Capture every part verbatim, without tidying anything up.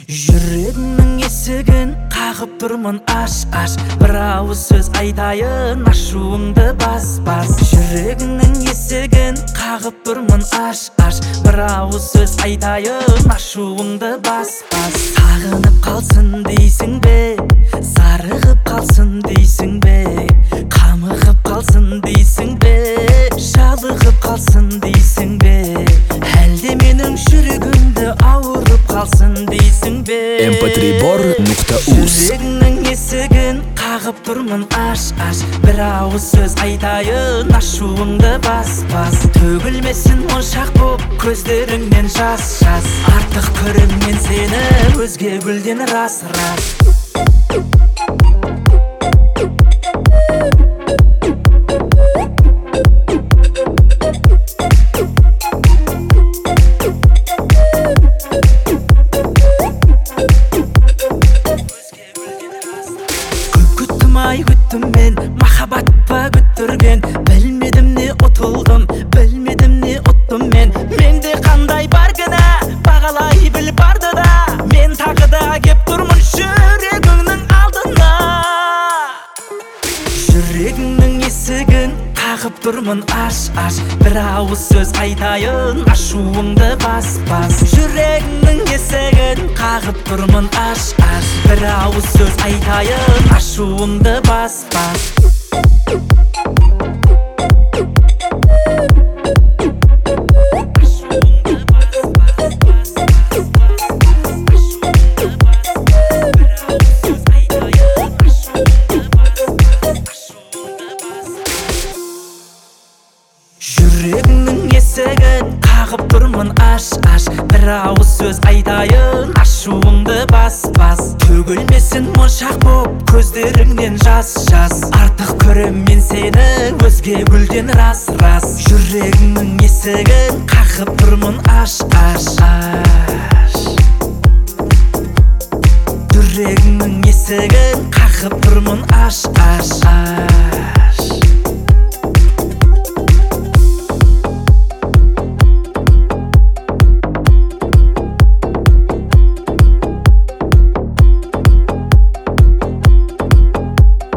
Жүрегімнің есігін қағып тұрмын, аш, аш. Бір ауыз сөз айтайын, ашуыңды бас, бас. Жүрегімнің есігін қағып тұрмын, аш, аш. Бір ауыз сөз айтайын, ашуыңды бас, бас. Сағынып қалсын дейсің бе, сарығып қалсын дейсің бе, қамығып қалсын дейсің бе, жалығып қалсын дейсің бе, әлде менің жүрегімді ауырып қалсын дейсің бе? эм пэ три бор нүкта уз. Жүрегіңнің есігін қағып тұрмын, аш, аш. Бір ауыз сөз айтайын, ашуыңды бас, бас. Төгілмесін моншақ боп көздеріңнен жас, жас. Артық көрем мен сені өзге гүлден, рас, рас. Ай күттім мен, махаббат па күттірген. Білмедім не ұтылдым, білмедім не ұттым мен. Менде қандай бар кінә, бағалай біл барды да. Мен тағы да кеп тұрмын жүрегіңнің алдына. Жүрегіңнің есігін қағып тұрмын, аш, аш. Бір ауыз сөз айтайын, ашуыңды бас, бас. Жүрегіңнің есігін қағып тұрмын, аш, аш. Бір ауыз сөз айтайын, ашуыңды бас, бас. Жүрегіңнің есігін қағып тұрмын, аш, аш. Бір ауыз сөз айтайын, ашуыңды бас, бас. Төгілмесін моншақ боп көздеріңнен жас, жас. Артық көрем мен сені өзге гүлден, рас, рас. Жүрегіңнің есігін қағып тұрмын, аш, аш, аш. Жүрегіңнің есігін қағып тұрмын, аш, аш, аш.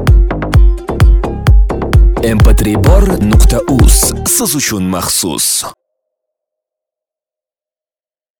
эм пэ три бор нүкта уз. Сіз үшін махсус.